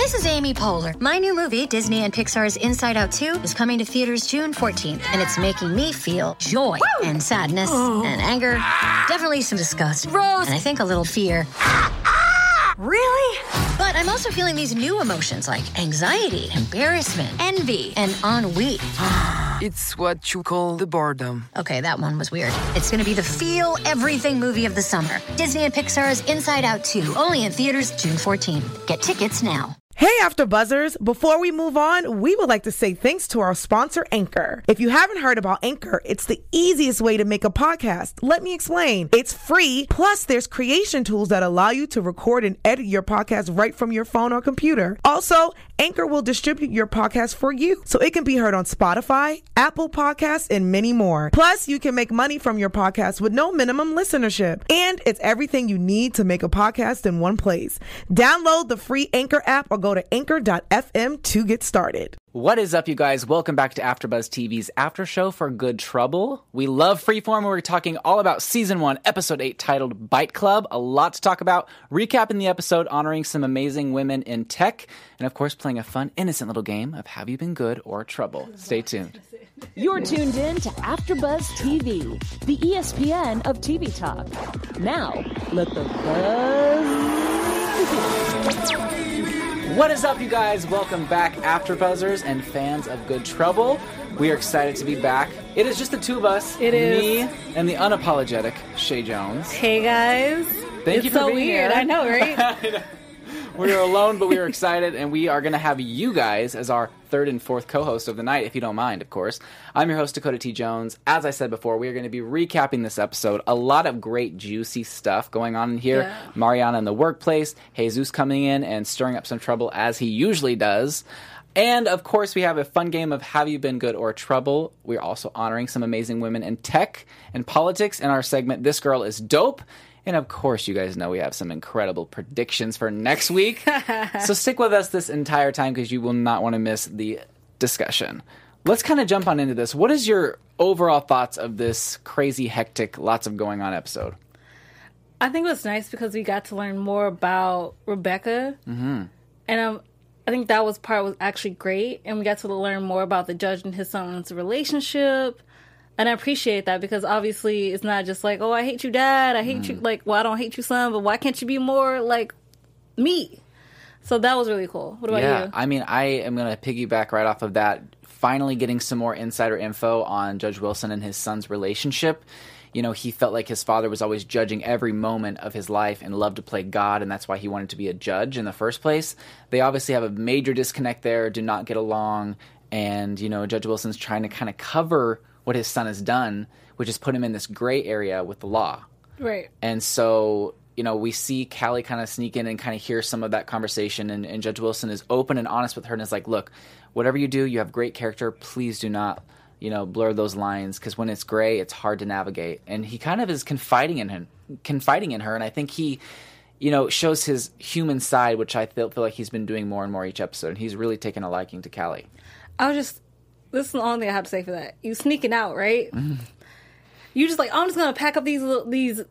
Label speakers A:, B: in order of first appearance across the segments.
A: This is Amy Poehler. My new movie, Disney and Pixar's Inside Out 2, is coming to theaters June 14th, and it's making me feel joy and sadness and anger, definitely some disgust, and I think a little fear. Really? But I'm also feeling these new emotions like anxiety, embarrassment, envy, and ennui.
B: It's what you call the boredom.
A: Okay, that one was weird. It's going to be the feel everything movie of the summer. Disney and Pixar's Inside Out 2, only in theaters June 14th. Get tickets now.
C: Hey, After Buzzers! Before we move on, we would like to say thanks to our sponsor, Anchor. If you haven't heard about Anchor, it's the easiest way to make a podcast. Let me explain. It's free, plus there's creation tools that allow you to record and edit your podcast right from your phone or computer. Also, Anchor will distribute your podcast for you, so it can be heard on Spotify, Apple Podcasts, and many more. Plus, you can make money from your podcast with no minimum listenership. And it's everything you need to make a podcast in one place. Download the free Anchor app or go to anchor.fm to get started.
D: What is up, you guys? Welcome back to AfterBuzz TV's after show for Good Trouble. We love Freeform, where we're talking all about Season 1, Episode 8, titled Bite Club. A lot to talk about. Recapping the episode, honoring some amazing women in tech, and of course, playing a fun, innocent little game of Have You Been Good or Trouble? Stay tuned.
E: You're tuned in to AfterBuzz TV, the ESPN of TV talk. Now, let the buzz begin.
D: What is up, you guys? Welcome back, AfterBuzzers and fans of Good Trouble. We are excited to be back. It is just the two of us.
F: It is.
D: Me and the unapologetic Shay Jones.
F: Hey, guys.
D: Thank you for being here.
F: It's so weird. I know, right?
D: I know. We are alone, but we are excited, and we are going to have you guys as our third and fourth co-host of the night, if you don't mind, of course. I'm your host, Dakota T. Jones. As I said before, we are going to be recapping this episode. A lot of great, juicy stuff going on in here.
F: Yeah.
D: Mariana in the workplace, Jesus coming in and stirring up some trouble, as he usually does. And, of course, we have a fun game of Have You Been Good or Trouble. We're also honoring some amazing women in tech and politics in our segment, This Girl is Dope. And, of course, you guys know we have some incredible predictions for next week. So stick with us this entire time because you will not want to miss the discussion. Let's kind of jump on into this. What is your overall thoughts of this crazy, hectic, lots of going on episode?
F: I think it was nice because we got to learn more about Rebecca. Mm-hmm. And I think that was actually great. And we got to learn more about the judge and his son's relationship. And I appreciate that because obviously it's not just like, oh, I hate you, Dad. I hate you. Like, well, I don't hate you, son, but why can't you be more like me? So that was really cool. What about you?
D: I mean, I am going to piggyback right off of that. Finally getting some more insider info on Judge Wilson and his son's relationship. You know, he felt like his father was always judging every moment of his life and loved to play God, and that's why he wanted to be a judge in the first place. They obviously have a major disconnect there, do not get along, and, you know, Judge Wilson's trying to kind of cover what his son has done, which is put him in this gray area with the law.
F: Right.
D: And so, you know, we see Callie kind of sneak in and kind of hear some of that conversation, and Judge Wilson is open and honest with her and is like, look, whatever you do, you have great character. Please do not, you know, blur those lines, because when it's gray, it's hard to navigate. And he kind of is confiding in her, and I think he, you know, shows his human side, which I feel like he's been doing more and more each episode, and he's really taken a liking to Callie.
F: This is the only thing I have to say for that. You sneaking out, right? Mm-hmm. You just like, I'm just gonna pack up these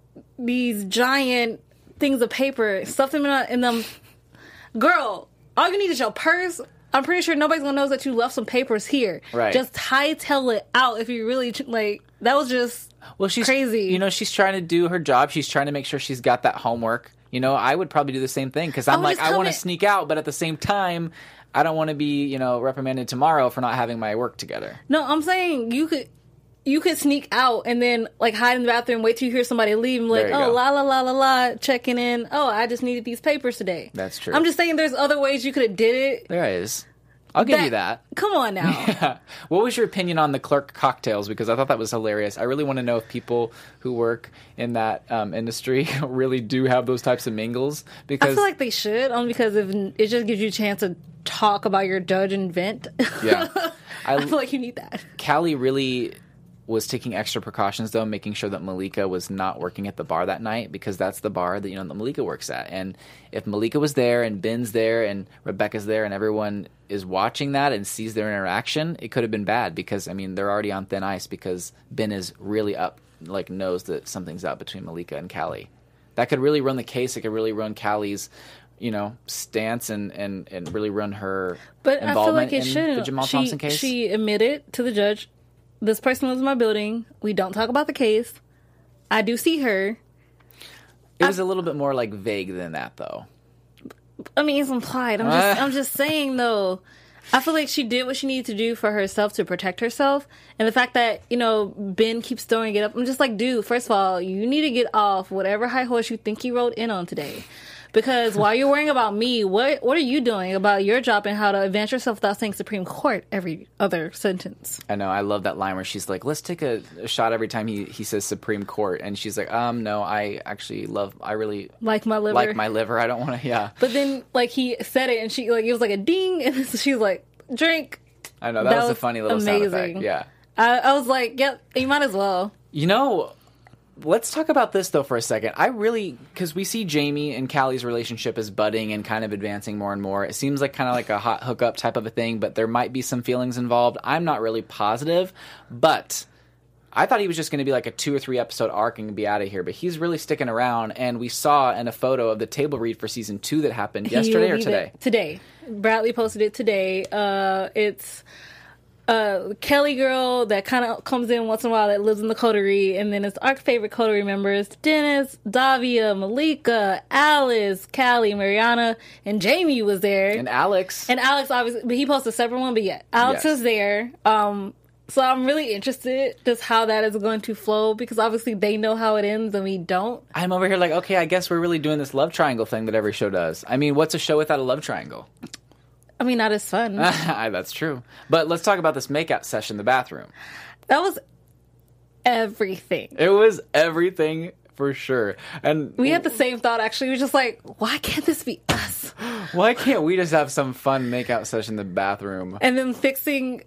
F: giant things of paper, stuff them in them. Girl, all you need is your purse. I'm pretty sure nobody's gonna know that you left some papers here.
D: Right.
F: Just hightail it out if you really like. That was just
D: she's
F: crazy.
D: You know, she's trying to do her job. She's trying to make sure she's got that homework. You know, I would probably do the same thing because I'm like, I want to sneak out, but at the same time, I don't want to be, you know, reprimanded tomorrow for not having my work together.
F: No, I'm saying you could sneak out and then like hide in the bathroom, wait till you hear somebody leave, and like, oh, la la la la la, checking in. Oh, I just needed these papers today.
D: That's true.
F: I'm just saying, there's other ways you could have did it.
D: There is. I'll give you that.
F: Come on now.
D: Yeah. What was your opinion on the clerk cocktails? Because I thought that was hilarious. I really want to know if people who work in that industry really do have those types of mingles. Because
F: I feel like they should, only because it just gives you a chance to talk about your judge and vent.
D: Yeah.
F: I feel like you need that.
D: Callie really was taking extra precautions, though, making sure that Malika was not working at the bar that night, because that's the bar that, you know, that Malika works at. And if Malika was there and Ben's there and Rebecca's there and everyone is watching that and sees their interaction, it could have been bad, because, I mean, they're already on thin ice because Ben is really up, like, knows that something's up between Malika and Callie. That could really run the case. It could really ruin Callie's stance and really run her
F: But I feel
D: involvement
F: like it
D: in
F: shouldn't.
D: the Jamal Thompson case.
F: She admitted to the judge, this person lives in my building. We don't talk about the case. I do see her.
D: It was a little bit more like vague than that, though.
F: I mean, it's implied. I'm just saying, though. I feel like she did what she needed to do for herself to protect herself. And the fact that, Ben keeps throwing it up, I'm just like, dude, first of all, you need to get off whatever high horse you think you rode in on today. Because while you're worrying about me, what are you doing about your job and how to advance yourself without saying Supreme Court every other sentence?
D: I know. I love that line where she's like, let's take a shot every time he says Supreme Court. And she's like, no, I really
F: like my liver.
D: Like my liver. I don't want to, yeah.
F: But then, he said it and she, it was like a ding. And she was like, drink.
D: I know. That was a funny little sound effect. Yeah.
F: I was like, yep, you might as well.
D: Let's talk about this, though, for a second. Because we see Jamie and Callie's relationship is budding and kind of advancing more and more. It seems like kind of like a hot hookup type of a thing, but there might be some feelings involved. I'm not really positive, but I thought he was just going to be like a 2 or 3 episode arc and be out of here, but he's really sticking around, and we saw in a photo of the table read for season 2 that happened yesterday or today?
F: Today. Bradley posted it today. It's Kelly girl that kind of comes in once in a while that lives in the coterie, and then it's our favorite coterie members: Dennis, Davia, Malika, Alice, Callie, Mariana, and Jamie was there.
D: And Alex,
F: obviously, but he posted a separate one. But yeah, Alex is there. So I'm really interested just how that is going to flow, because obviously they know how it ends and we don't.
D: I'm over here like, okay, I guess we're really doing this love triangle thing that every show does. I mean, what's a show without a love triangle?
F: I mean, not as fun.
D: That's true. But let's talk about this makeout session in the bathroom.
F: That was everything.
D: It was everything for sure. And
F: we had the same thought, actually. We were just like, why can't this be us?
D: Why can't we just have some fun makeout session in the bathroom?
F: And then fixing...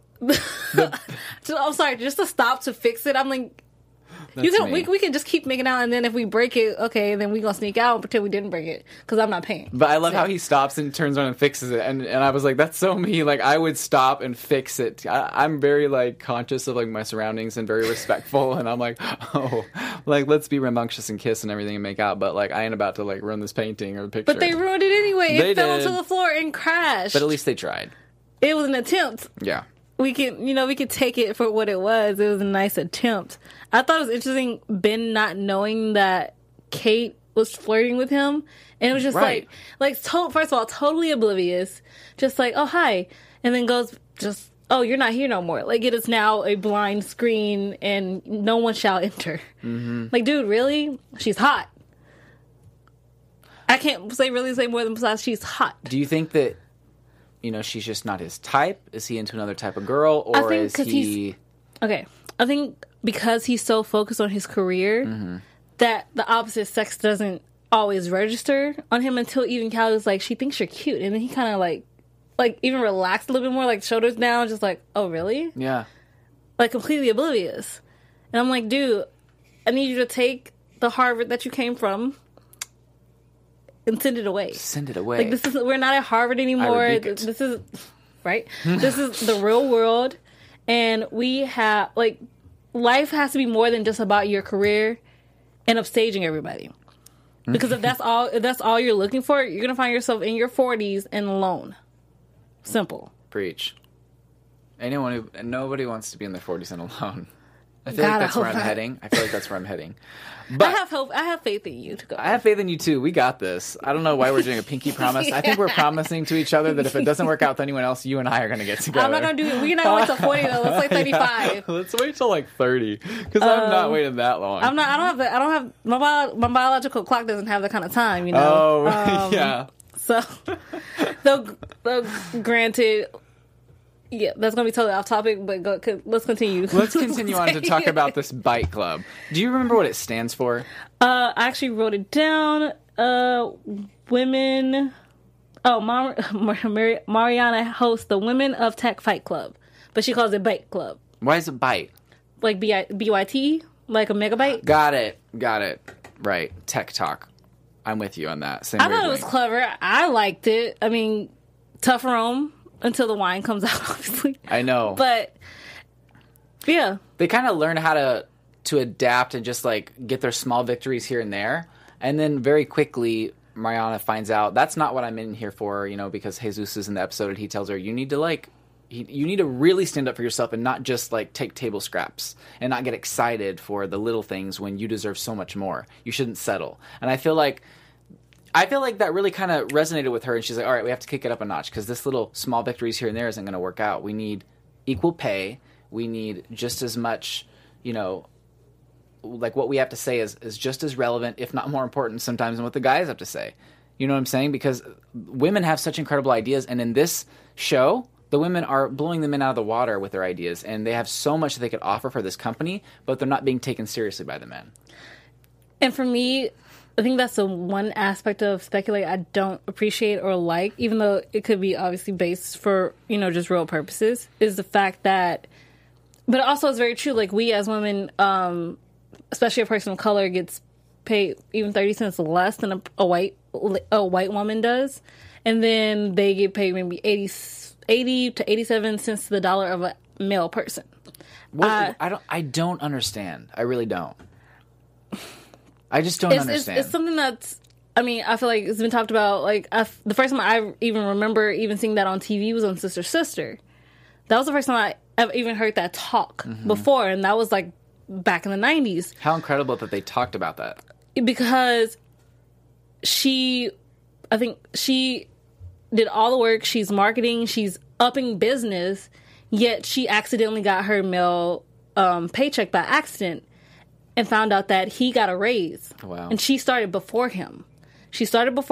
F: I'm sorry, just to stop to fix it. I'm like... We can just keep making out, and then if we break it, okay, then we gonna sneak out and pretend we didn't break it, because I'm not paying.
D: But I love how he stops and turns around and fixes it, and I was like, that's so me. Like, I would stop and fix it. I'm very conscious of my surroundings and very respectful, and I'm like, let's be rambunctious and kiss and everything and make out, but I ain't about to run this painting or picture.
F: But they ruined it anyway. It fell to the floor and crashed.
D: But at least they tried.
F: It was an attempt.
D: Yeah.
F: We could take it for what it was. It was a nice attempt. I thought it was interesting, Ben not knowing that Kate was flirting with him. And it was just first of all, totally oblivious. Just oh, hi. And then goes, oh, you're not here no more. It is now a blind screen and no one shall enter. Mm-hmm. Dude, really? She's hot. I can't say more than besides she's hot.
D: Do you think that she's just not his type? Is he into another type of girl? Or is he...
F: Okay. I think because he's so focused on his career, mm-hmm. that the opposite sex doesn't always register on him until even Callie was like, she thinks you're cute. And then he kind of even relaxed a little bit more, shoulders down, just oh, really?
D: Yeah.
F: Completely oblivious. And I'm like, dude, I need you to take the Harvard that you came from and send it away.
D: Send it away.
F: We're not at Harvard anymore. This is right. This is the real world, and we have life has to be more than just about your career and upstaging everybody. Because if that's all you're looking for, you're gonna find yourself in your 40s and alone. Simple.
D: Preach. Nobody wants to be in their 40s and alone. I feel like that's where I'm heading. But
F: I have hope. I have faith in you to go.
D: I have faith in you too. We got this. I don't know why we're doing a pinky promise. I think we're promising to each other that if it doesn't work out with anyone else, you and I are going to get together.
F: I'm not going to do it. We're not going to 40 though. Let's 35.
D: Yeah. Let's wait till 30, because I'm not waiting that long.
F: I'm not. I don't have my biological clock doesn't have that kind of time.
D: Oh, yeah.
F: So, though, granted. Yeah, that's going to be totally off topic, but let's continue.
D: Let's continue on to talk about this Bite Club. Do you remember what it stands for?
F: I actually wrote it down. Women... Oh, Mariana hosts the Women of Tech Fight Club, but she calls it Bite Club.
D: Why is it Bite?
F: B-Y-T? Like a megabyte?
D: Got it. Right. Tech Talk. I'm with you on that.
F: I thought it was clever. I liked it. I mean, tough Rome. Until the wine comes out, obviously.
D: I know.
F: But, yeah.
D: They kind of learn how to adapt and just, get their small victories here and there. And then very quickly Mariana finds out, that's not what I'm in here for, because Jesus is in the episode and he tells her, you need to you need to really stand up for yourself and not just take table scraps and not get excited for the little things when you deserve so much more. You shouldn't settle. And I feel like that really kind of resonated with her, and she's like, all right, we have to kick it up a notch because this little small victories here and there isn't going to work out. We need equal pay. We need just as much, what we have to say is just as relevant, if not more important sometimes than what the guys have to say. You know what I'm saying? Because women have such incredible ideas, and in this show, the women are blowing the men out of the water with their ideas, and they have so much that they could offer for this company, but they're not being taken seriously by the men.
F: And for me, I think that's the one aspect of Speculate I don't appreciate or like, even though it could be obviously based for, just real purposes, is the fact that, but also it's very true, we as women, especially a person of color, gets paid even 30 cents less than a white woman does. And then they get paid maybe 80 to 87 cents to the dollar of a male person.
D: I don't understand. I really don't. I just don't understand.
F: It's something that's, I feel like it's been talked about. The first time I even remember even seeing that on TV was on Sister Sister. That was the first time I've even heard that talk before, and that was back in the 90s.
D: How incredible that they talked about that.
F: Because I think she did all the work. She's marketing. She's upping business. Yet she accidentally got her male paycheck by accident and found out that he got a raise.
D: Wow.
F: And she started before him. She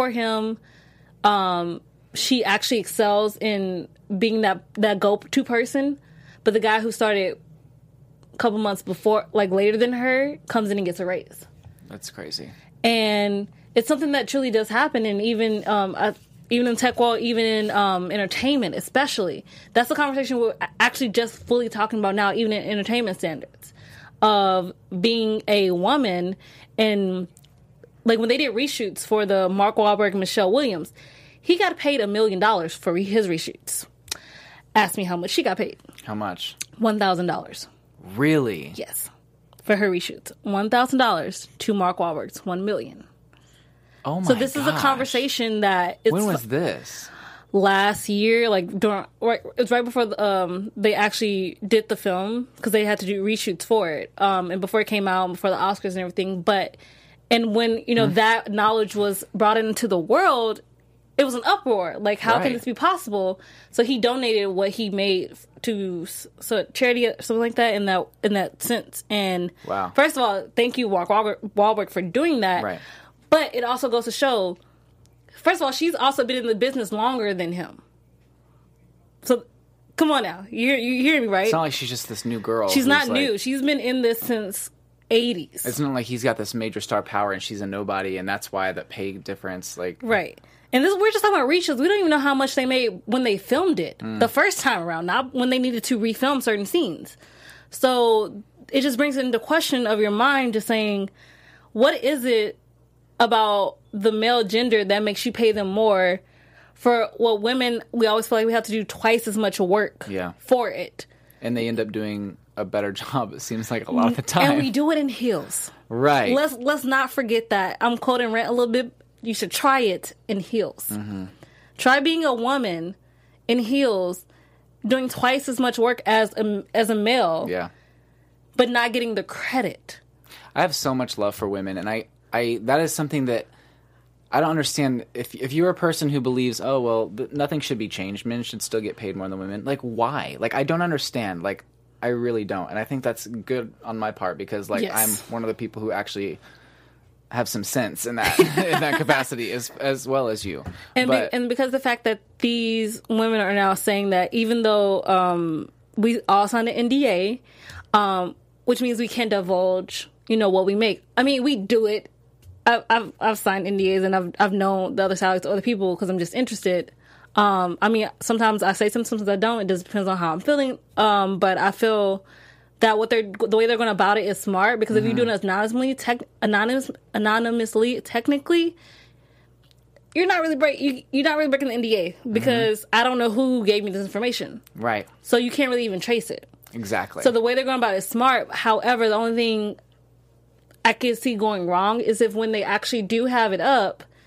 F: actually excels in being that go-to person. But the guy who started a couple months before, later than her, comes in and gets a raise.
D: That's crazy.
F: And it's something that truly does happen. And even in tech world, even in entertainment especially. That's the conversation we're actually just fully talking about now, even in entertainment standards, of being a woman. And when they did reshoots for the Mark Wahlberg and Michelle Williams, he got paid $1 million for his reshoots. Ask me how much she got paid.
D: How much?
F: $1,000.
D: Really?
F: Yes. For her reshoots. $1,000 to Mark Wahlberg's $1 million.
D: Oh my gosh.
F: So this is a conversation that...
D: When was this?
F: Last year, it was right before they actually did the film, because they had to do reshoots for it, and before it came out, before the Oscars and everything. And when that knowledge was brought into the world, it was an uproar. How can this be possible? So he donated what he made to charity or something like that in that sense. And
D: wow.
F: First of all, thank you, Mark Wahlberg, for doing that.
D: Right.
F: But it also goes to show, first of all, she's also been in the business longer than him. So, come on now. You hear me, right?
D: It's not like she's just this new girl.
F: She's not new. She's been in this since 80s.
D: It's not like he's got this major star power and she's a nobody, and that's why the pay difference,
F: Right. And we're just talking about reshoots. We don't even know how much they made when they filmed it the first time around, not when they needed to refilm certain scenes. So it just brings it into question of your mind, just saying, what is it about the male gender that makes you pay them more for what women, we always feel like we have to do twice as much work for it.
D: And they end up doing a better job, it seems like, a lot of the time.
F: And we do it in heels.
D: Right.
F: Let's not forget that. I'm quoting Rent a little bit. You should try it in heels. Mm-hmm. Try being a woman in heels, doing twice as much work as a male, but not getting the credit.
D: I have so much love for women, and I that is something that I don't understand. If you're a person who believes, oh, well, nothing should be changed, men should still get paid more than women, why? I don't understand. I really don't. And I think that's good on my part, because I'm one of the people who actually have some sense in that in that capacity as well as you.
F: And because the fact that these women are now saying that, even though we all signed an NDA, which means we can't divulge, what we make. I mean, we do it. I've signed NDAs, and I've known the other sides to other people because I'm just interested. I mean, sometimes I say sometimes I don't. It just depends on how I'm feeling. But I feel that the way they're going about it is smart, because if you do it anonymously, technically, you're not really breaking the NDA, because I don't know who gave me this information.
D: Right.
F: So you can't really even trace it.
D: Exactly.
F: So the way they're going about it is smart. However, the only thing I can see going wrong is if when they actually do have it up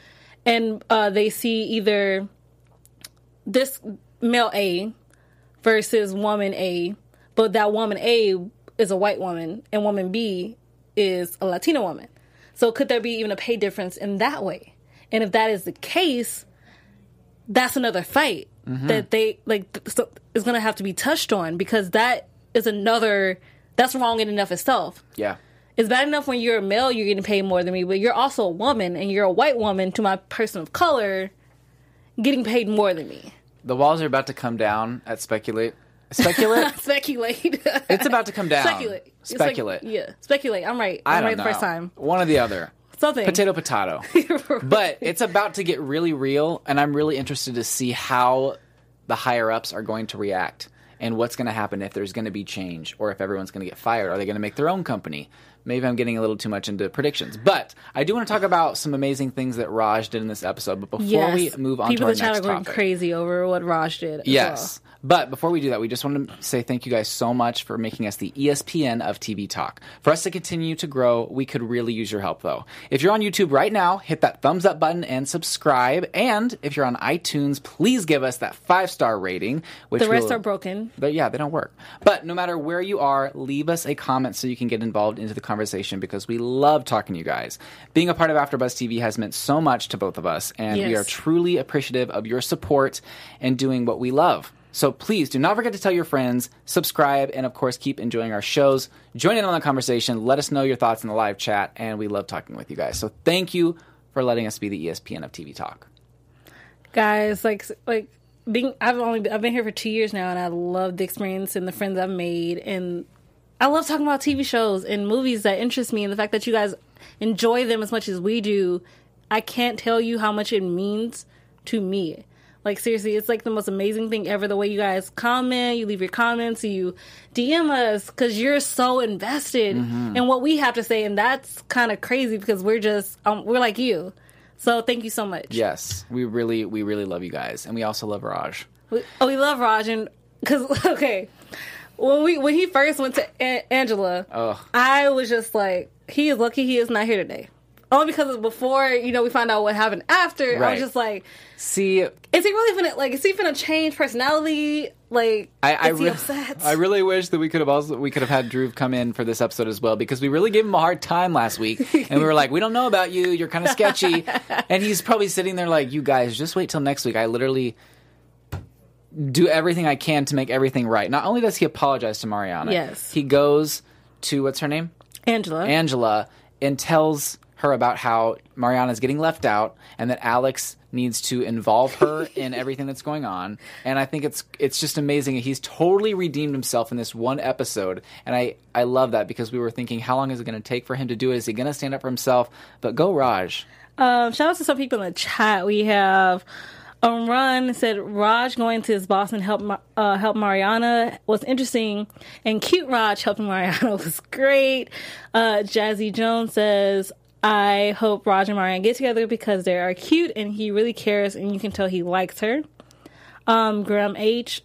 F: and they see either this male A versus woman A, but that woman A is a white woman and woman B is a Latina woman. So could there be even a pay difference in that way? And if that is the case, that's another fight that they is going to have to be touched on, because that is that's wrong in and of itself.
D: Yeah.
F: It's bad enough when you're a male, you're getting paid more than me, but you're also a woman, and you're a white woman to my person of color getting paid more than me.
D: The walls are about to come down at Speculate. Speculate?
F: Speculate.
D: It's about to come down.
F: Speculate.
D: Speculate.
F: Speculate. I'm right.
D: I
F: I'm
D: don't
F: right
D: know.
F: the first time.
D: One or the other.
F: Something.
D: Potato. But it's about to get really real, and I'm really interested to see how the higher-ups are going to react and what's going to happen, if there's going to be change or if everyone's going to get fired. Are they going to make their own company? Maybe I'm getting a little too much into predictions. But I do want to talk about some amazing things that Raj did in this episode. But before we move on to our next topic.
F: People in the chat are going crazy over what Raj did as
D: yes. Well. But before we do that, we just want to say thank you guys so much for making us the ESPN of TV Talk. For us to continue to grow, we could really use your help, though. If you're on YouTube right now, hit that thumbs up button and subscribe. And if you're on iTunes, please give us that 5-star rating. Which
F: the rest are broken.
D: Yeah, they don't work. But no matter where you are, leave us a comment so you can get involved into the conversation, because we love talking to you guys. Being a part of AfterBuzz TV has meant so much to both of us, and we are truly appreciative of your support and doing what we love. So please do not forget to tell your friends, subscribe, and of course keep enjoying our shows. Join in on the conversation. Let us know your thoughts in the live chat, and we love talking with you guys. So thank you for letting us be the ESPN of TV Talk.
F: Guys, I've been here for 2 years now, and I love the experience and the friends I've made, and I love talking about TV shows and movies that interest me, and the fact that you guys enjoy them as much as we do. I can't tell you how much it means to me. Like, seriously, it's like the most amazing thing ever, the way you guys comment, you leave your comments, you DM us, because you're so invested in what we have to say, and that's kind of crazy, because we're just, we're like you. So thank you so much.
D: Yes, we really love you guys, and we also love Raj.
F: We love Raj, and, because, okay, when he first went to Angela, I was just like, he is lucky he is not here today. Only because before, we find out what happened after. Right. I was just like,
D: see,
F: is he really finna change personality? Like, is he upset?
D: I really wish that we could have had Drew come in for this episode as well, because we really gave him a hard time last week, and we were like, we don't know about you, you're kind of sketchy, and he's probably sitting there like, you guys, just wait till next week. I literally do everything I can to make everything right. Not only does he apologize to Mariana,
F: yes,
D: he goes to, what's her name?
F: Angela,
D: and tells her about how Mariana's getting left out, and that Alex needs to involve her in everything that's going on. And I think it's just amazing. He's totally redeemed himself in this one episode, and I love that, because we were thinking, how long is it going to take for him to do it? Is he going to stand up for himself? But go Raj.
F: Shout out to some people in the chat. We have Run said Raj going to his boss and help Mariana was interesting, and cute Raj helping Mariana was great. Jazzy Jones says, I hope Raj and Mariana get together because they are cute and he really cares and you can tell he likes her. Graham H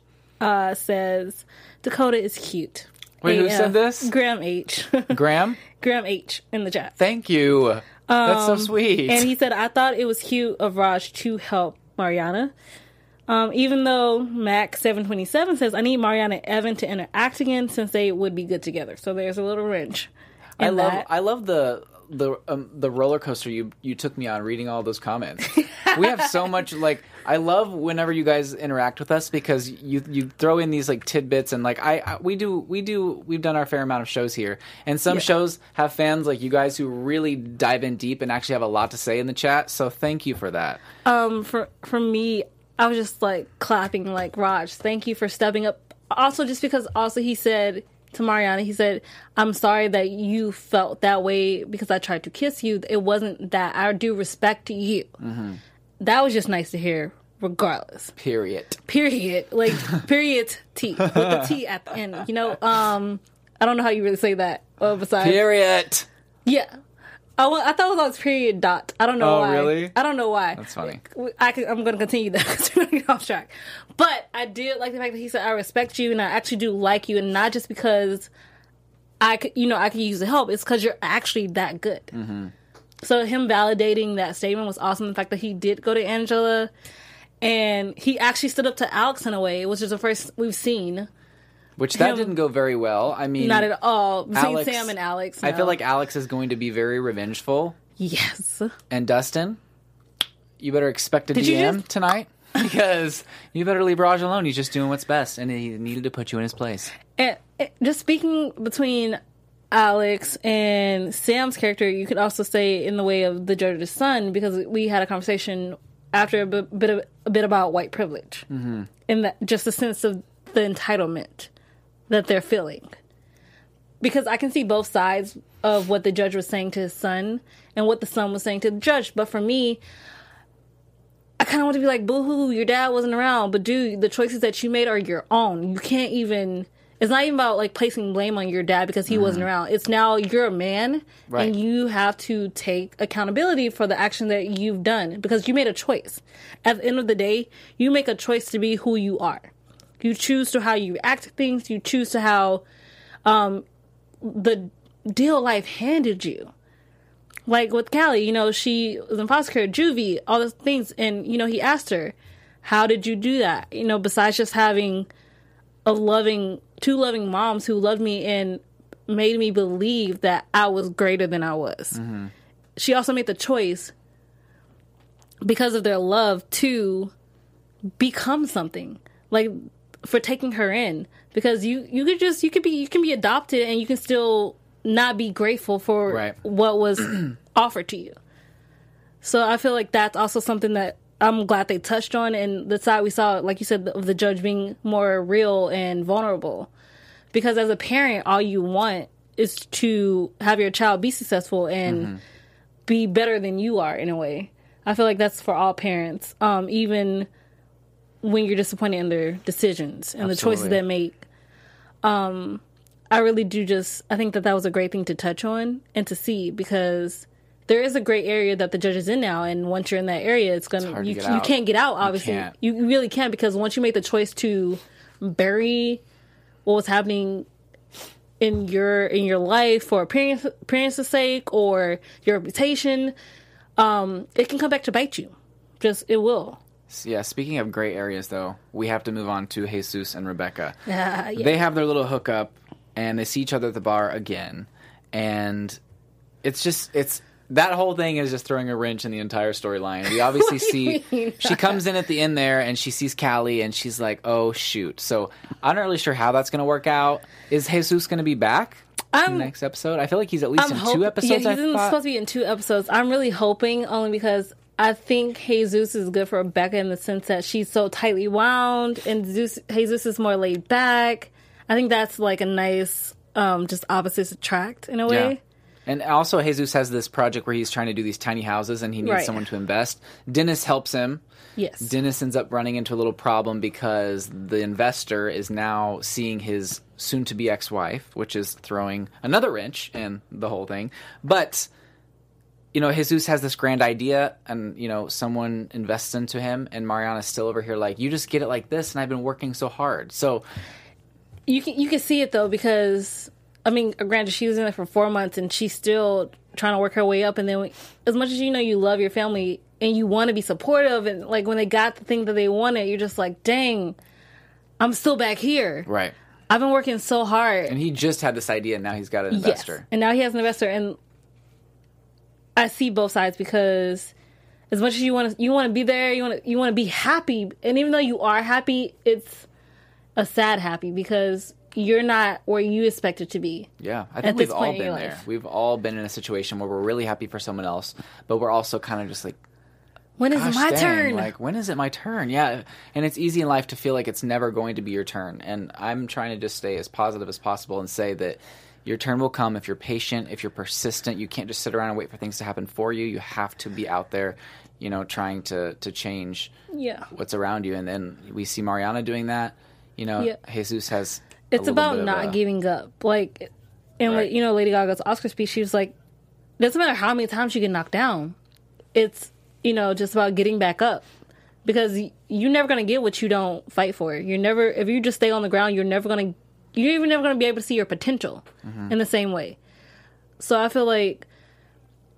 F: says Dakota is cute.
D: Wait, who said this?
F: Graham H.
D: Graham?
F: Graham H in the chat.
D: Thank you. That's so sweet.
F: And he said, I thought it was cute of Raj to help Mariana. Even though Mac727 says, I need Mariana and Evan to interact again since they would be good together. So there's a little wrench.
D: I love the roller coaster you took me on reading all those comments. We have so much, like, I love whenever you guys interact with us, because you throw in these like tidbits, and like we've done our fair amount of shows here, and some shows have fans like you guys who really dive in deep and actually have a lot to say in the chat. So thank you for that.
F: For me, I was just like clapping, like, Raj, thank you for stepping up. Also, just because he said to Mariana, he said, I'm sorry that you felt that way because I tried to kiss you. It wasn't that. I do respect you. Mm-hmm. That was just nice to hear, regardless. Period. Like, period T. With the T at the end. I don't know how you really say that. Besides.
D: Period.
F: Yeah. I thought it was always period dot. I don't know why.
D: Oh, really?
F: I don't know why.
D: That's funny.
F: I'm going to continue that because we're going to get off track. But I did like the fact that he said, I respect you and I actually do like you, and not just because I could use the help. It's because you're actually that good.
D: Mm-hmm.
F: So him validating that statement was awesome. The fact that he did go to Angela, and he actually stood up to Alex in a way, which is the first we've seen.
D: Which that didn't go very well. I mean,
F: not at all. Between
D: Alex,
F: Sam and Alex, no.
D: I feel like Alex is going to be very revengeful.
F: Yes.
D: And Dustin, you better expect a DM tonight, because you better leave Raj alone. He's just doing what's best, and he needed to put you in his place.
F: And just speaking between Alex and Sam's character, you could also say in the way of the judge's son, because we had a conversation after a bit about white privilege, and that just a sense of the entitlement that they're feeling. Because I can see both sides of what the judge was saying to his son and what the son was saying to the judge. But for me, I kind of want to be like, boo-hoo, your dad wasn't around. But dude, the choices that you made are your own. You can't even... It's not even about like placing blame on your dad because he wasn't around. It's now you're a man, right, and you have to take accountability for the action that you've done because you made a choice. At the end of the day, you make a choice to be who you are. You choose to how you react to things. You choose to how the deal life handed you. Like with Callie, you know, she was in foster care, juvie, all those things. And, you know, he asked her, how did you do that? You know, besides just having two loving moms who loved me and made me believe that I was greater than I was. Mm-hmm. She also made the choice because of their love to become something. Like, for taking her in, because you can be adopted and you can still not be grateful for what was offered to you. So I feel like that's also something that I'm glad they touched on, and the side we saw, like you said, of the judge being more real and vulnerable. Because as a parent, all you want is to have your child be successful and be better than you are in a way. I feel like that's for all parents, even when you're disappointed in their decisions and the choices they make. I really do I think that was a great thing to touch on and to see, because there is a gray area that the judge is in now, and once you're in that area, you can't get out, obviously. You really can't, because once you make the choice to bury what was happening in your life for appearance's sake or your reputation, it can come back to bite you. It will.
D: Yeah, speaking of gray areas, though, we have to move on to Jesus and Rebecca.
F: Yeah.
D: They have their little hookup, and they see each other at the bar again. And that whole thing is just throwing a wrench in the entire storyline. We obviously see... She comes in at the end there, and she sees Callie, and she's like, oh, shoot. So I'm not really sure how that's going to work out. Is Jesus going to be back in the next episode? I feel like he's at least in 2 episodes,
F: Yeah, he's supposed to be in 2 episodes. I'm really hoping, only because... I think Jesus is good for Rebecca in the sense that she's so tightly wound, and Jesus is more laid back. I think that's like a nice, just opposites attract in a way.
D: Yeah. And also, Jesus has this project where he's trying to do these tiny houses, and he needs someone to invest. Dennis helps him.
F: Yes.
D: Dennis ends up running into a little problem because the investor is now seeing his soon-to-be ex-wife, which is throwing another wrench in the whole thing. But... you know, Jesus has this grand idea, and, you know, someone invests into him, and Mariana's still over here like, you just get it like this, and I've been working so hard. So
F: you can see it, though, because, I mean, granted, she was in there for 4 months, and she's still trying to work her way up, and then as much as you know you love your family, and you want to be supportive, and, like, when they got the thing that they wanted, you're just like, dang, I'm still back here.
D: Right.
F: I've been working so hard.
D: And he just had this idea, and now he's got an investor.
F: Yes. And now he has an investor, and... I see both sides, because as much as you want to be there, you want to be happy, and even though you are happy, it's a sad happy because you're not where you expected to be.
D: Yeah, I think we've all been there. We've all been in a situation where we're really happy for someone else, but we're also kind of just like,
F: when is it my turn?
D: Like, when is it my turn? Yeah, and it's easy in life to feel like it's never going to be your turn, and I'm trying to just stay as positive as possible and say that your turn will come if you're patient, if you're persistent. You can't just sit around and wait for things to happen for you. You have to be out there, you know, trying to change what's around you. And then we see Mariana doing that. You know, Jesus has
F: it's about not giving up. Like, and like, you know, Lady Gaga's Oscar speech, she was like, it doesn't matter how many times you get knocked down. It's, you know, just about getting back up. Because you're never going to get what you don't fight for. If you just stay on the ground, you're even never going to be able to see your potential in the same way. So I feel like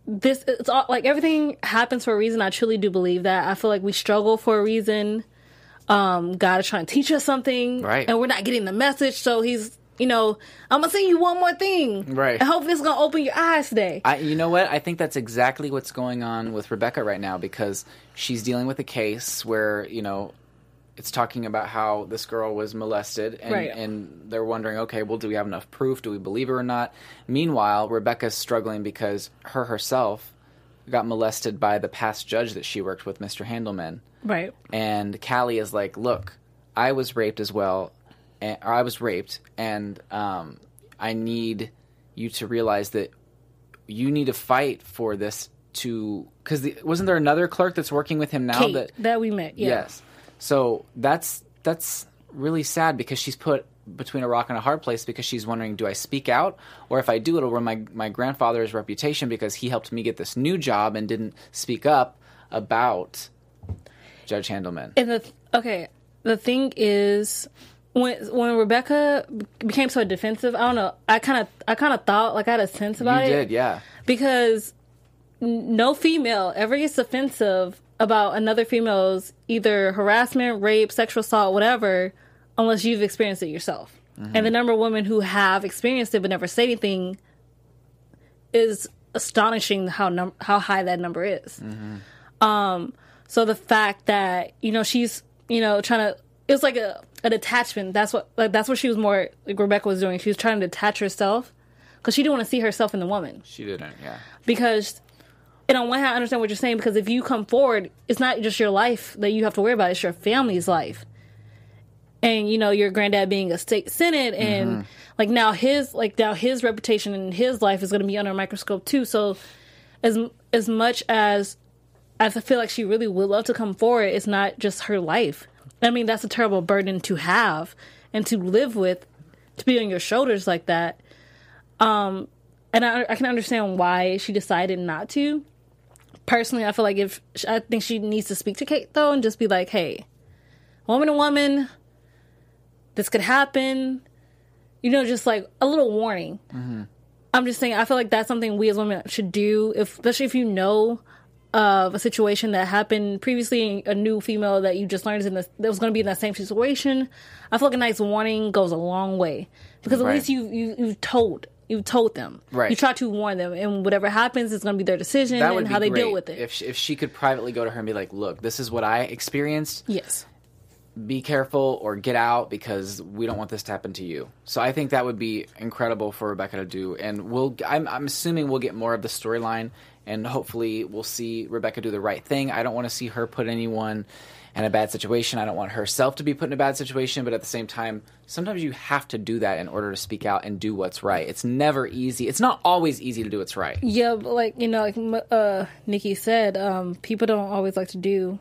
F: it's all like everything happens for a reason. I truly do believe that. I feel like we struggle for a reason. God is trying to teach us something,
D: right?
F: And we're not getting the message. So he's, I'm gonna send you one more thing,
D: right?
F: And hopefully it's gonna open your eyes today.
D: You know what? I think that's exactly what's going on with Rebecca right now, because she's dealing with a case where, it's talking about how this girl was molested, and,
F: right.
D: and they're wondering, okay, well, do we have enough proof? Do we believe her or not? Meanwhile, Rebecca's struggling because herself got molested by the past judge that she worked with, Mr. Handelman.
F: Right.
D: And Callie is like, look, I was raped as well, or I was raped, and I need you to realize that you need to fight for this because wasn't there another clerk that's working with him now?
F: Kate, that we met, yeah.
D: Yes. So that's really sad, because she's put between a rock and a hard place, because she's wondering, do I speak out? Or if I do, it'll ruin my grandfather's reputation, because he helped me get this new job and didn't speak up about Judge Handelman.
F: And the thing is, when Rebecca became so defensive, I don't know, I kind of thought, like, I had a sense about it.
D: You did, yeah.
F: Because no female ever gets defensive about another female's either harassment, rape, sexual assault, whatever, unless you've experienced it yourself. Mm-hmm. And the number of women who have experienced it but never say anything is astonishing how high that number is. Mm-hmm. So the fact that, she's, trying to, it's like a detachment. That's what she was more, like Rebecca was doing. She was trying to detach herself because she didn't want to see herself in the woman. She didn't, yeah. Because... And on one hand, I understand what you're saying, because if you come forward, it's not just your life that you have to worry about, it's your family's life. And, your granddad being a state senate, and now his reputation and his life is going to be under a microscope too. So as much as I feel like she really would love to come forward, it's not just her life. I mean, that's a terrible burden to have and to live with, to be on your shoulders like that. And I can understand why she decided not to. Personally, I feel like I think she needs to speak to Kate, though, and just be like, hey, woman to woman, this could happen. Just like a little warning. Mm-hmm. I'm just saying, I feel like that's something we as women should do, especially if you know of a situation that happened previously, a new female that you just learned that was going to be in that same situation. I feel like a nice warning goes a long way. Because at least you've told them. Right. You try to warn them, and whatever happens, it's going to be their decision and how they deal with it.
D: If she could privately go to her and be like, look, this is what I experienced.
F: Yes.
D: Be careful or get out, because we don't want this to happen to you. So I think that would be incredible for Rebecca to do. And I'm assuming we'll get more of the storyline, and hopefully we'll see Rebecca do the right thing. I don't want to see her put anyone in a bad situation. I don't want herself to be put in a bad situation, but at the same time, sometimes you have to do that in order to speak out and do what's right. It's never easy. It's not always easy to do what's right.
F: Yeah, but like Nikki said, people don't always like to do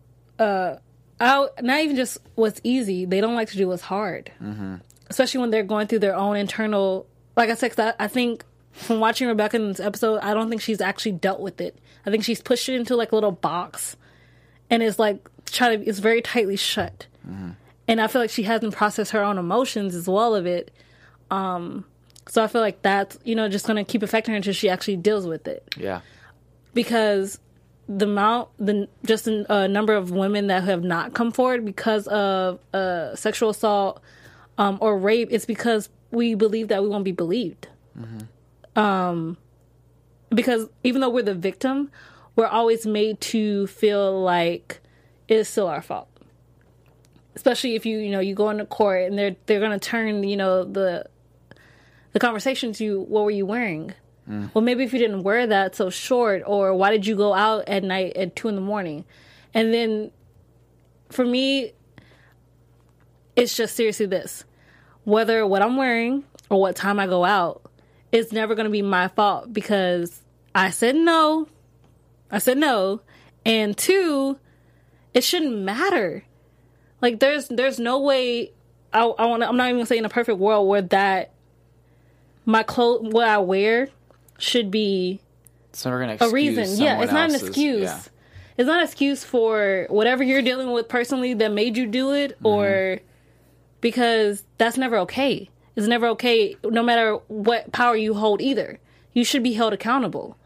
F: not even just what's easy. They don't like to do what's hard. Mm-hmm. Especially when they're going through their own internal, like I said, 'cause I think from watching Rebecca in this episode, I don't think she's actually dealt with it. I think she's pushed it into like a little box, and it's like it's very tightly shut. Mm-hmm. And I feel like she hasn't processed her own emotions as well of it. So I feel like that's, just going to keep affecting her until she actually deals with it.
D: Yeah.
F: Because the number of women that have not come forward because of sexual assault or rape, it's because we believe that we won't be believed. Mm-hmm. Because even though we're the victim, we're always made to feel like it's still our fault. Especially if you go into court and they're going to turn the conversation to what were you wearing? Well, maybe if you didn't wear that so short, or why did you go out at night at 2 a.m? And then for me, it's just seriously this: whether what I'm wearing or what time I go out, it's never going to be my fault, because I said no, and 2, it shouldn't matter. Like there's no way. I'm not even gonna say in a perfect world where that my what I wear should be
D: it's never gonna excuse
F: a reason. Yeah, it's not an excuse. Yeah. It's not an excuse for whatever you're dealing with personally that made you do it, or because that's never okay. It's never okay, no matter what power you hold either. You should be held accountable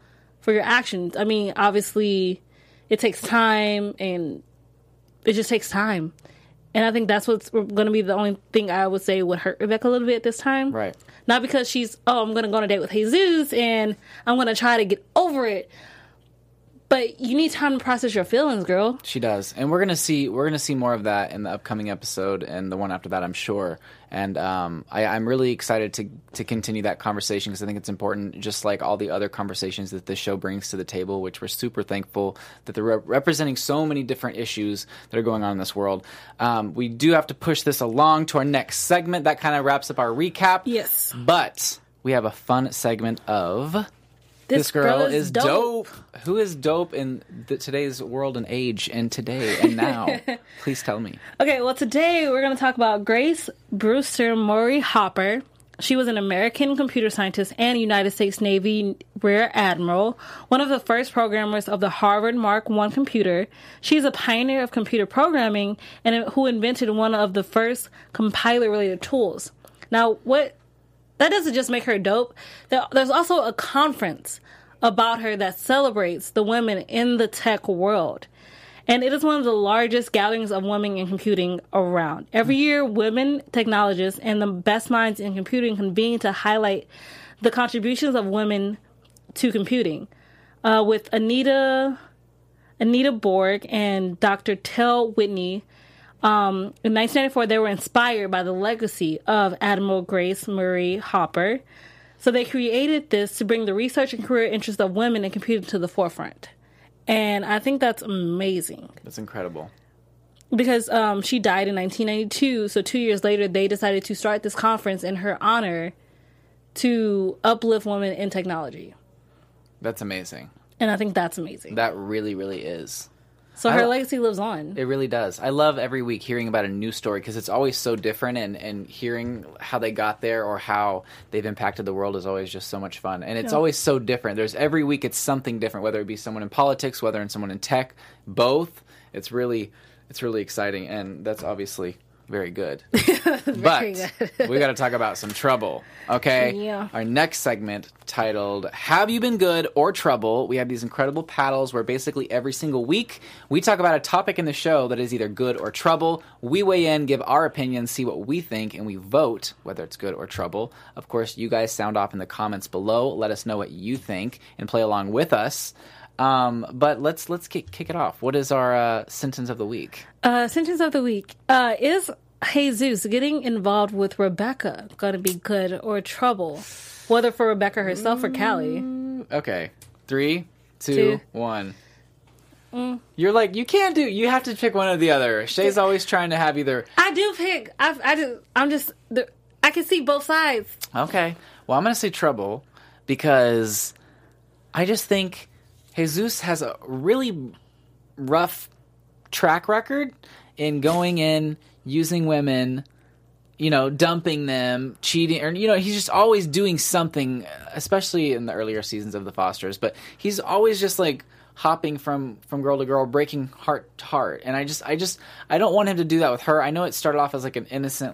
F: for your actions. I mean, obviously, it takes time, and it just takes time. And I think that's what's going to be the only thing I would say would hurt Rebecca a little bit this time.
D: Right.
F: Not because she's, I'm going to go on a date with Jesus and I'm going to try to get over it. But you need time to process your feelings, girl.
D: She does, and we're gonna see more of that in the upcoming episode and the one after that, I'm sure. And I'm really excited to continue that conversation because I think it's important, just like all the other conversations that this show brings to the table, which we're super thankful that they're representing so many different issues that are going on in this world. We do have to push this along to our next segment. That kind of wraps up our recap.
F: Yes,
D: but we have a fun segment of. This girl is dope. Who is dope in today's world and age and today and now? Please tell me.
F: Okay, well, today we're going to talk about Grace Brewster Murray Hopper. She was an American computer scientist and United States Navy Rear Admiral, one of the first programmers of the Harvard Mark I computer. She's a pioneer of computer programming and who invented one of the first compiler-related tools. Now, that doesn't just make her dope. There's also a conference about her that celebrates the women in the tech world. And it is one of the largest gatherings of women in computing around. Every year, women technologists and the best minds in computing convene to highlight the contributions of women to computing. With Anita Borg and Dr. Tel Whitney, in 1994, they were inspired by the legacy of Admiral Grace Murray Hopper. So they created this to bring the research and career interests of women in computing to the forefront. And I think that's amazing.
D: That's incredible.
F: Because she died in 1992, so 2 years later, they decided to start this conference in her honor to uplift women in technology.
D: That's amazing.
F: And I think that's amazing.
D: That really, really is.
F: So her legacy lives on.
D: It really does. I love every week hearing about a new story because it's always so different, and hearing how they got there or how they've impacted the world is always just so much fun. And it's always so different. Every week it's something different, whether it be someone in politics, whether it's someone in tech, both. It's really exciting, and that's obviously very good. But we got to talk about some trouble, okay?
F: Yeah.
D: Our next segment, titled Have You Been Good or Trouble? We have these incredible paddles where basically every single week we talk about a topic in the show that is either good or trouble. We weigh in, give our opinions, see what we think, and we vote whether it's good or trouble. Of course, you guys sound off in the comments below. Let us know what you think and play along with us. But let's kick it off. What is our sentence of the week?
F: Sentence of the week. Is Jesus getting involved with Rebecca going to be good or trouble? Whether for Rebecca herself or Callie.
D: Okay. 3, 2, 1. You're like, you have to pick one or the other. Shay's always trying to have either.
F: I do pick. I can see both sides.
D: Okay. Well, I'm going to say trouble because I just think Jesus has a really rough track record in going in, using women, dumping them, cheating, or, he's just always doing something, especially in the earlier seasons of the Fosters, but he's always just like hopping from girl to girl, breaking heart to heart. And I don't want him to do that with her. I know it started off as like an innocent,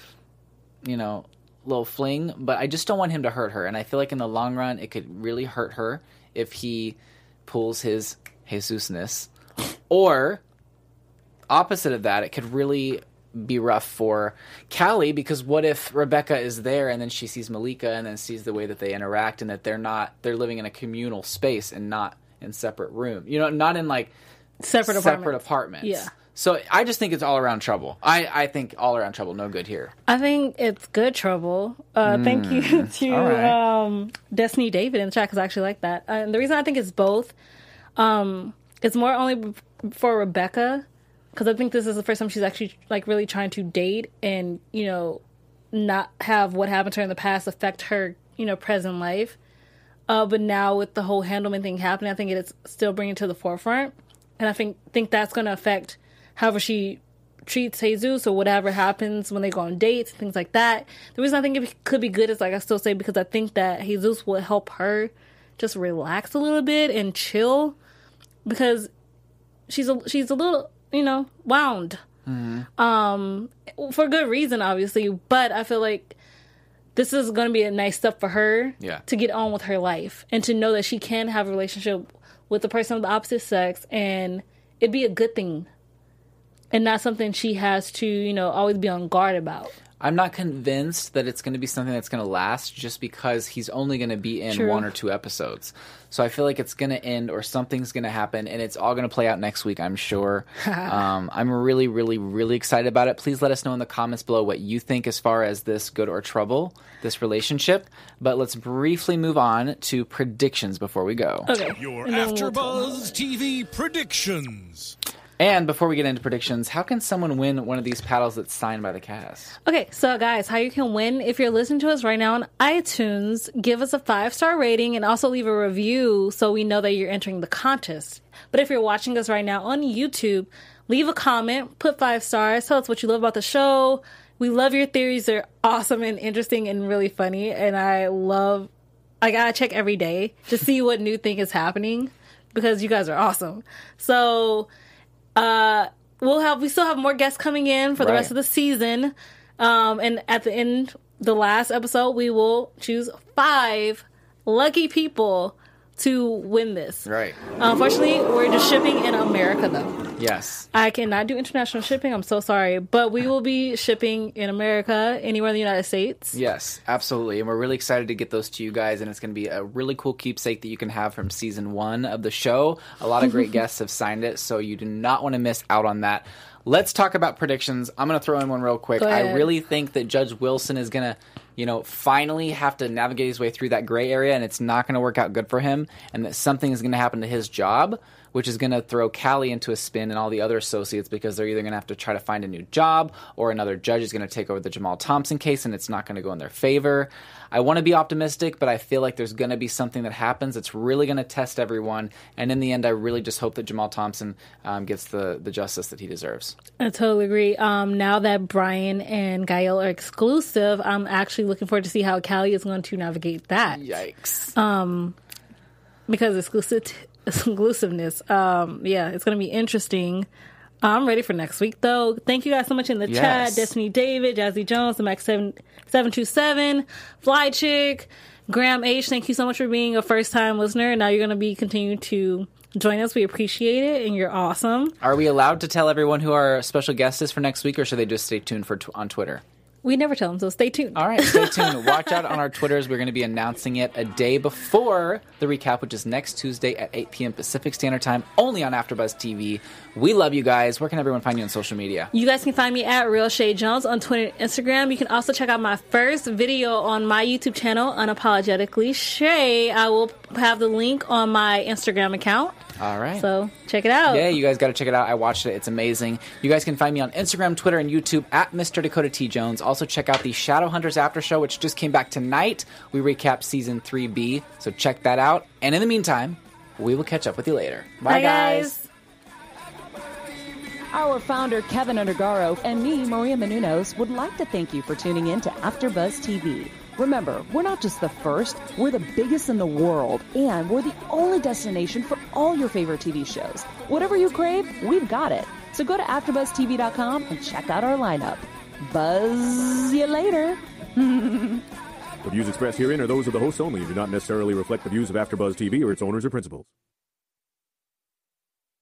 D: little fling, but I just don't want him to hurt her. And I feel like in the long run, it could really hurt her if he pulls his Jesusness. Or opposite of that, it could really be rough for Callie, because what if Rebecca is there and then she sees Malika and then sees the way that they interact and that they're living in a communal space and not in separate rooms, not in like
F: separate
D: apartments.
F: Yeah.
D: So I just think it's all around trouble. I think all around trouble, no good here.
F: I think it's good trouble. Thank you to Destiny David in the chat, because I actually like that. And the reason I think it's both, it's more only for Rebecca, because I think this is the first time she's actually like really trying to date and, not have what happened to her in the past affect her, present life. But now with the whole Handelman thing happening, I think it's still bringing it to the forefront. And I think that's going to affect however she treats Jesus or whatever happens when they go on dates, things like that. The reason I think it could be good is, like I still say, because I think that Jesus will help her just relax a little bit and chill, because she's a little, wound. Mm-hmm. For good reason, obviously. But I feel like this is going to be a nice step for her
D: Yeah.
F: to get on with her life and to know that she can have a relationship with the person of the opposite sex and it'd be a good thing and not something she has to, you know, always be on guard about.
D: I'm not convinced that it's going to be something that's going to last just because he's only going to be in
F: True.
D: 1 or 2 episodes. So I feel like it's going to end or something's going to happen and it's all going to play out next week, I'm sure. I'm really, really, really excited about it. Please let us know in the comments below what you think as far as this good or trouble, this relationship. But let's briefly move on to predictions before we go.
F: Okay.
G: Your
F: And then we'll
G: AfterBuzz TV predictions.
D: And before we get into predictions, how can someone win one of these paddles that's signed by the cast?
F: Okay, so guys, how you can win, if you're listening to us right now on iTunes, give us a 5-star rating and also leave a review so we know that you're entering the contest. But if you're watching us right now on YouTube, leave a comment, put 5 stars, tell us what you love about the show. We love your theories. They're awesome and interesting and really funny. And I gotta check every day to see what new thing is happening because you guys are awesome. So we still have more guests coming in for the rest of the season. And at the end, the last episode, we will choose 5 lucky people to win this.
D: Right.
F: Unfortunately, we're just shipping in America, though.
D: Yes.
F: I cannot do international shipping. I'm so sorry. But we will be shipping in America, anywhere in the United States.
D: Yes, absolutely. And we're really excited to get those to you guys. And it's going to be a really cool keepsake that you can have from season 1 of the show. A lot of great guests have signed it, so you do not want to miss out on that. Let's talk about predictions. I'm going to throw in one real quick.
F: Go ahead.
D: I really think that Judge Wilson is going to, finally have to navigate his way through that gray area, and it's not going to work out good for him, and that something is going to happen to his job, which is going to throw Callie into a spin and all the other associates because they're either going to have to try to find a new job or another judge is going to take over the Jamal Thompson case and it's not going to go in their favor. I want to be optimistic, but I feel like there's going to be something that happens that's really going to test everyone. And in the end, I really just hope that Jamal Thompson gets the justice that he deserves.
F: I totally agree. Now that Brian and Gael are exclusive, I'm actually looking forward to see how Callie is going to navigate that.
D: Yikes.
F: Because exclusiveness. It's going to be interesting. I'm ready for next week, though. Thank you guys so much in the chat. Destiny David, Jazzy Jones, the Max 727, Fly Chick, Graham H. Thank you so much for being a first-time listener. Now you're going to be continuing to join us. We appreciate it, and you're awesome.
D: Are we allowed to tell everyone who our special guest is for next week, or should they just stay tuned on Twitter?
F: We never tell them, so stay tuned.
D: All right, stay tuned. Watch out on our Twitters. We're going to be announcing it a day before the recap, which is next Tuesday at 8 p.m. Pacific Standard Time, only on AfterBuzz TV. We love you guys. Where can everyone find you on social media?
F: You guys can find me at Real Shay Jones on Twitter and Instagram. You can also check out my first video on my YouTube channel, Unapologetically Shay. I will have the link on my Instagram account.
D: All right.
F: So check it out.
D: Yeah, you guys got to check it out. I watched it. It's amazing. You guys can find me on Instagram, Twitter, and YouTube at Mr. Dakota T. Jones. Also check out the Shadowhunters After Show, which just came back tonight. We recap Season 3B, so check that out. And in the meantime, we will catch up with you later. Bye, guys.
E: Our founder, Kevin Undergaro, and me, Maria Menounos, would like to thank you for tuning in to AfterBuzz TV. Remember, we're not just the first, we're the biggest in the world, and we're the only destination for all your favorite TV shows. Whatever you crave, we've got it. So go to AfterBuzzTV.com and check out our lineup. Buzz you later.
H: The views expressed herein are those of the hosts only and do not necessarily reflect the views of AfterBuzz TV or its owners or principals.